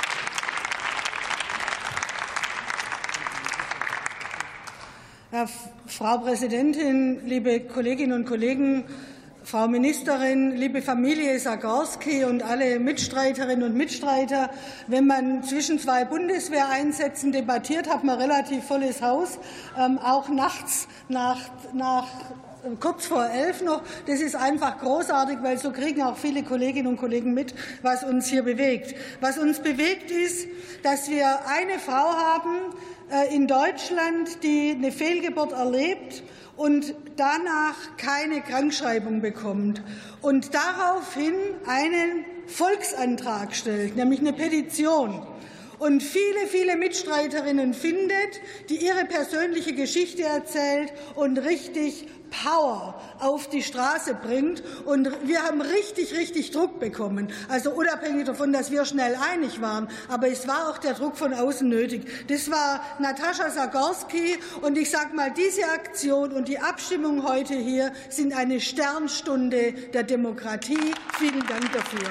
Frau Präsidentin, liebe Kolleginnen und Kollegen, Frau Ministerin, liebe Familie Zagorski und alle Mitstreiterinnen und Mitstreiter, wenn man zwischen zwei Bundeswehreinsätzen debattiert, hat man relativ volles Haus, auch nachts nach kurz vor 11 noch. Das ist einfach großartig, weil so kriegen auch viele Kolleginnen und Kollegen mit, was uns hier bewegt. Was uns bewegt ist, dass wir eine Frau haben in Deutschland, die eine Fehlgeburt erlebt und danach keine Krankschreibung bekommt und daraufhin einen Volksantrag stellt, nämlich eine Petition. Und viele Mitstreiterinnen findet, die ihre persönliche Geschichte erzählt und richtig Power auf die Straße bringt. Und wir haben richtig Druck bekommen. Also unabhängig davon, dass wir schnell einig waren. Aber es war auch der Druck von außen nötig. Das war Natascha Zagorski. Und ich sage mal, diese Aktion und die Abstimmung heute hier sind eine Sternstunde der Demokratie. Vielen Dank dafür.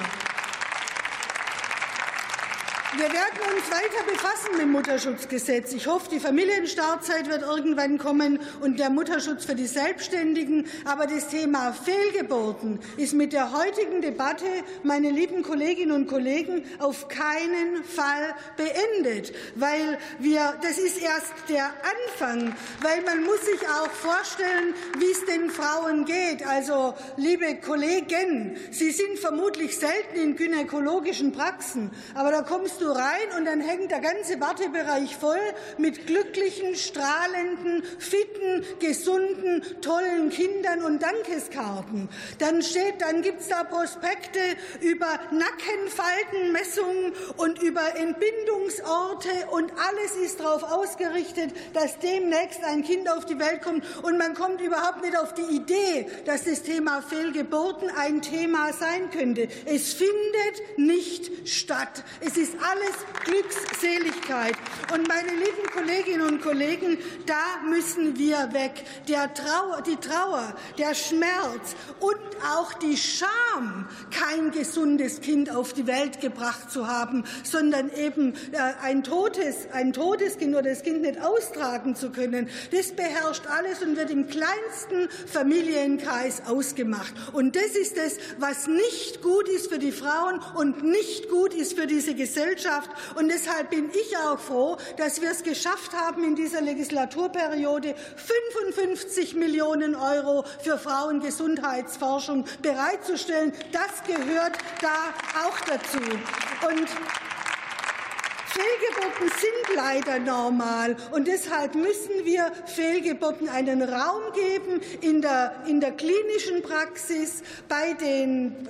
Wir werden uns weiter befassen mit dem Mutterschutzgesetz. Ich hoffe, die Familienstartzeit wird irgendwann kommen und der Mutterschutz für die Selbstständigen. Aber das Thema Fehlgeburten ist mit der heutigen Debatte, meine lieben Kolleginnen und Kollegen, auf keinen Fall beendet. Weil das ist erst der Anfang. Weil man muss sich auch vorstellen, wie es den Frauen geht. Also, liebe Kollegen, Sie sind vermutlich selten in gynäkologischen Praxen. Aber da kommst du rein und dann hängt der ganze Wartebereich voll mit glücklichen, strahlenden, fitten, gesunden, tollen Kindern und Dankeskarten. Dann gibt's da Prospekte über Nackenfaltenmessungen und über Entbindungsorte und alles ist darauf ausgerichtet, dass demnächst ein Kind auf die Welt kommt und man kommt überhaupt nicht auf die Idee, dass das Thema Fehlgeburten ein Thema sein könnte. Es findet nicht statt. Es ist alles Glückseligkeit. Und meine lieben Kolleginnen und Kollegen, da müssen wir weg. Die Trauer, der Schmerz und auch die Scham, kein gesundes Kind auf die Welt gebracht zu haben, sondern eben ein totes Kind oder das Kind nicht austragen zu können, das beherrscht alles und wird im kleinsten Familienkreis ausgemacht. Und das ist es, was nicht gut ist für die Frauen und nicht gut ist für diese Gesellschaft. Und deshalb bin ich auch froh, dass wir es geschafft haben, in dieser Legislaturperiode 55 Millionen € für Frauengesundheitsforschung bereitzustellen. Das gehört da auch dazu. Und Fehlgeburten sind leider normal, und deshalb müssen wir Fehlgeburten einen Raum geben in der klinischen Praxis, bei den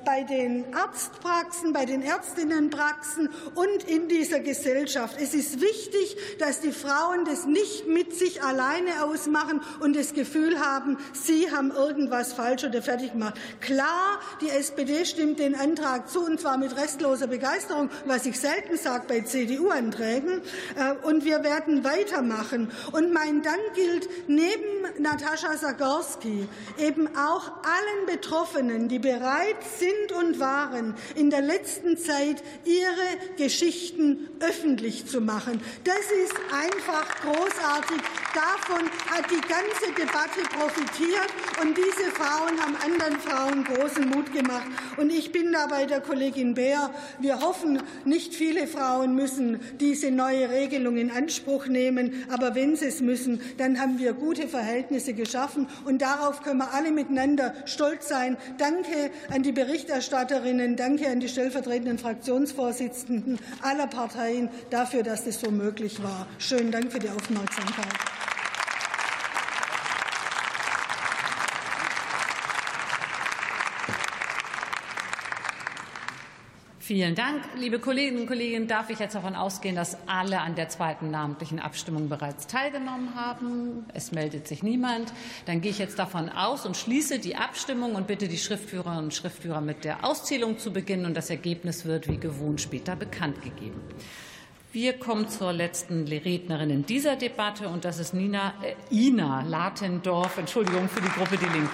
Arztpraxen, bei den Ärztinnenpraxen und in dieser Gesellschaft. Es ist wichtig, dass die Frauen das nicht mit sich alleine ausmachen und das Gefühl haben, sie haben irgendwas falsch oder fertig gemacht. Klar, die SPD stimmt den Antrag zu, und zwar mit restloser Begeisterung, was ich selten sage bei CDU-Anträgen, und wir werden weitermachen. Und mein Dank gilt neben Natascha Zagorski eben auch allen Betroffenen, die bereit sind und waren, in der letzten Zeit ihre Geschichten öffentlich zu machen. Das ist einfach großartig. Davon hat die ganze Debatte profitiert, und diese Frauen haben anderen Frauen großen Mut gemacht. Und ich bin da bei der Kollegin Beer. Wir hoffen, nicht viele Frauen müssen diese neue Regelung in Anspruch nehmen. Aber wenn sie es müssen, dann haben wir gute Verhältnisse geschaffen. Und darauf können wir alle miteinander stolz sein. Danke an die Berichterstatterinnen, danke an die stellvertretenden Fraktionsvorsitzenden aller Parteien dafür, dass das so möglich war. Schönen Dank für die Aufmerksamkeit. Vielen Dank. Liebe Kolleginnen und Kollegen, darf ich jetzt davon ausgehen, dass alle an der zweiten namentlichen Abstimmung bereits teilgenommen haben? Es meldet sich niemand. Dann gehe ich jetzt davon aus und schließe die Abstimmung und bitte die Schriftführerinnen und Schriftführer mit der Auszählung zu beginnen. Und das Ergebnis wird wie gewohnt später bekannt gegeben. Wir kommen zur letzten Rednerin in dieser Debatte, und das ist Ina Latendorf, Entschuldigung, für die Gruppe Die Linke.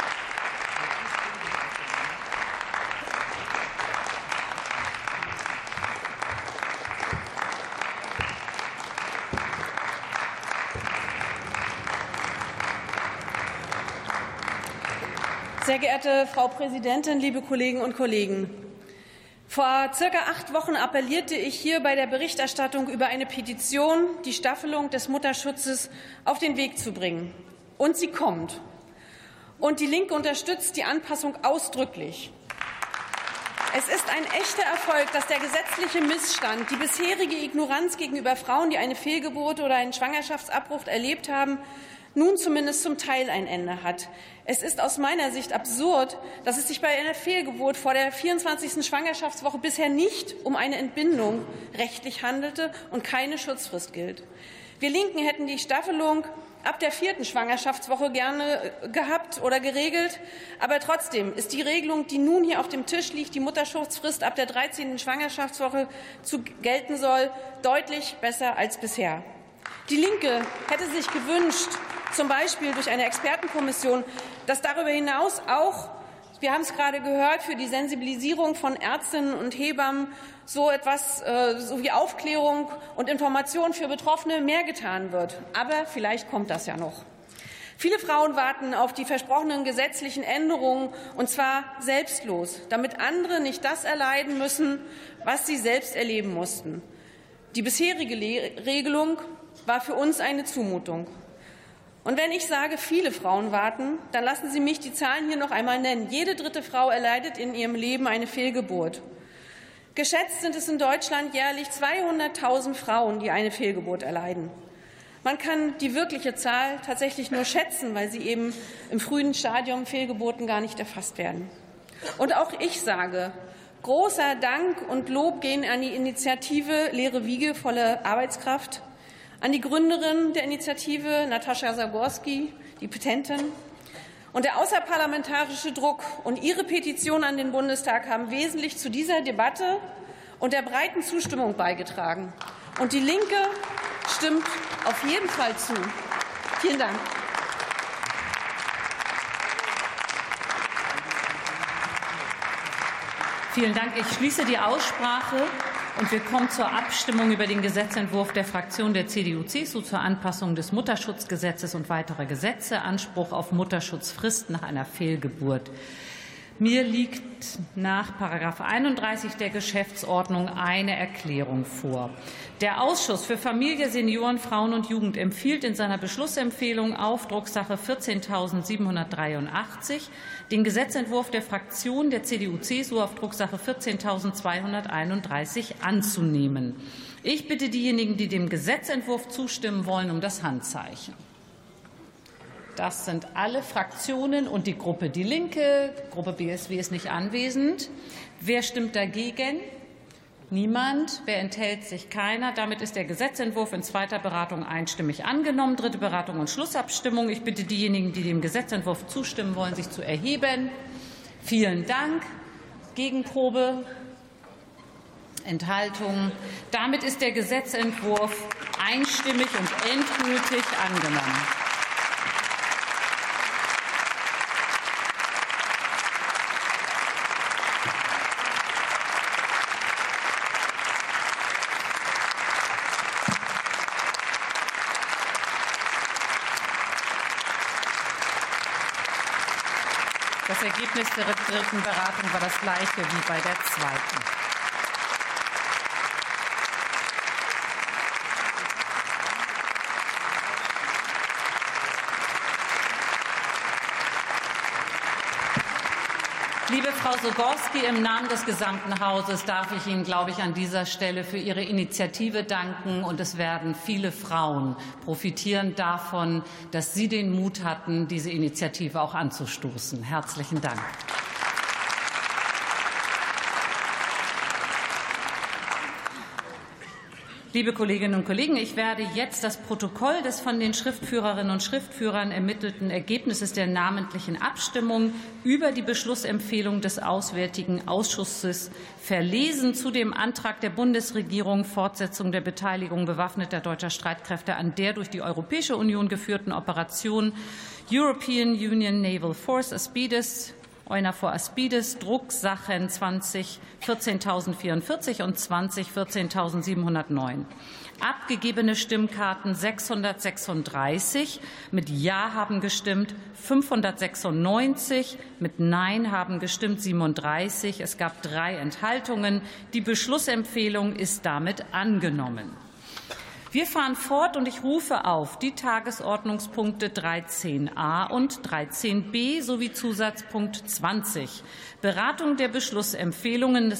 Sehr geehrte Frau Präsidentin, liebe Kolleginnen und Kollegen! Vor circa 8 Wochen appellierte ich hier bei der Berichterstattung über eine Petition, die Staffelung des Mutterschutzes auf den Weg zu bringen. Und sie kommt. Und die Linke unterstützt die Anpassung ausdrücklich. Es ist ein echter Erfolg, dass der gesetzliche Missstand, die bisherige Ignoranz gegenüber Frauen, die eine Fehlgeburt oder einen Schwangerschaftsabbruch erlebt haben, nun zumindest zum Teil ein Ende hat. Es ist aus meiner Sicht absurd, dass es sich bei einer Fehlgeburt vor der 24. Schwangerschaftswoche bisher nicht um eine Entbindung rechtlich handelte und keine Schutzfrist gilt. Wir Linken hätten die Staffelung ab der 4. Schwangerschaftswoche gerne gehabt oder geregelt. Aber trotzdem ist die Regelung, die nun hier auf dem Tisch liegt, die Mutterschutzfrist ab der 13. Schwangerschaftswoche gelten soll, deutlich besser als bisher. Die Linke hätte sich gewünscht, zum Beispiel durch eine Expertenkommission, dass darüber hinaus auch, wir haben es gerade gehört, für die Sensibilisierung von Ärztinnen und Hebammen so etwas sowie Aufklärung und Information für Betroffene mehr getan wird. Aber vielleicht kommt das ja noch. Viele Frauen warten auf die versprochenen gesetzlichen Änderungen, und zwar selbstlos, damit andere nicht das erleiden müssen, was sie selbst erleben mussten. Die bisherige Regelung war für uns eine Zumutung. Und wenn ich sage, viele Frauen warten, dann lassen Sie mich die Zahlen hier noch einmal nennen. Jede 3. Frau erleidet in ihrem Leben eine Fehlgeburt. Geschätzt sind es in Deutschland jährlich 200.000 Frauen, die eine Fehlgeburt erleiden. Man kann die wirkliche Zahl tatsächlich nur schätzen, weil sie eben im frühen Stadium Fehlgeburten gar nicht erfasst werden. Und auch ich sage, großer Dank und Lob gehen an die Initiative Leere Wiege, volle Arbeitskraft, an die Gründerin der Initiative, Natascha Zagorski, die Petentin, Und der außerparlamentarische Druck und Ihre Petition an den Bundestag haben wesentlich zu dieser Debatte und der breiten Zustimmung beigetragen. Und die Linke stimmt auf jeden Fall zu. Vielen Dank. Vielen Dank. Ich schließe die Aussprache und wir kommen zur Abstimmung über den Gesetzentwurf der Fraktion der CDU-CSU zur Anpassung des Mutterschutzgesetzes und weitere Gesetze, Anspruch auf Mutterschutzfrist nach einer Fehlgeburt. Mir liegt nach § 31 der Geschäftsordnung eine Erklärung vor. Der Ausschuss für Familie, Senioren, Frauen und Jugend empfiehlt in seiner Beschlussempfehlung auf Drucksache 14.783 den Gesetzentwurf der Fraktion der CDU-CSU auf Drucksache 14.231 anzunehmen. Ich bitte diejenigen, die dem Gesetzentwurf zustimmen wollen, um das Handzeichen. Das sind alle Fraktionen und die Gruppe Die Linke. Gruppe BSW ist nicht anwesend. Wer stimmt dagegen? Niemand. Wer enthält sich? Keiner. Damit ist der Gesetzentwurf in zweiter Beratung einstimmig angenommen. Dritte Beratung und Schlussabstimmung. Ich bitte diejenigen, die dem Gesetzentwurf zustimmen wollen, sich zu erheben. Vielen Dank. Gegenprobe? Enthaltung? Damit ist der Gesetzentwurf einstimmig und endgültig angenommen. Das Ergebnis der dritten Beratung war das gleiche wie bei der zweiten. Liebe Frau Sogorski, im Namen des gesamten Hauses darf ich Ihnen, glaube ich, an dieser Stelle für Ihre Initiative danken. Und es werden viele Frauen profitieren davon, dass Sie den Mut hatten, diese Initiative auch anzustoßen. Herzlichen Dank. Liebe Kolleginnen und Kollegen, ich werde jetzt das Protokoll des von den Schriftführerinnen und Schriftführern ermittelten Ergebnisses der namentlichen Abstimmung über die Beschlussempfehlung des Auswärtigen Ausschusses verlesen zu dem Antrag der Bundesregierung Fortsetzung der Beteiligung bewaffneter deutscher Streitkräfte an der durch die Europäische Union geführten Operation European Union Naval Force Aspides, EUNAVFOR Aspides, Drucksachen 20-14.044 und 20-14.709. Abgegebene Stimmkarten 636, mit Ja haben gestimmt 596, mit Nein haben gestimmt 37. Es gab 3 Enthaltungen. Die Beschlussempfehlung ist damit angenommen. Wir fahren fort und ich rufe auf die Tagesordnungspunkte 13a und 13b sowie Zusatzpunkt 20. Beratung der Beschlussempfehlungen des